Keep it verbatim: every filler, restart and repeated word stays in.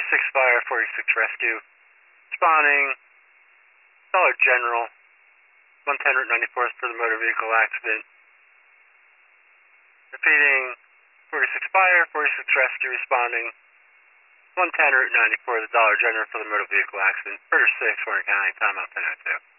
forty-six fire, forty-six rescue. Responding, Dollar General, one ten Route ninety-fourth for the motor vehicle accident. Repeating, forty-six fire, forty-six rescue responding, one ten Route ninety-four, the Dollar General for the motor vehicle accident. Murder six, Warren County, timeout ten oh two.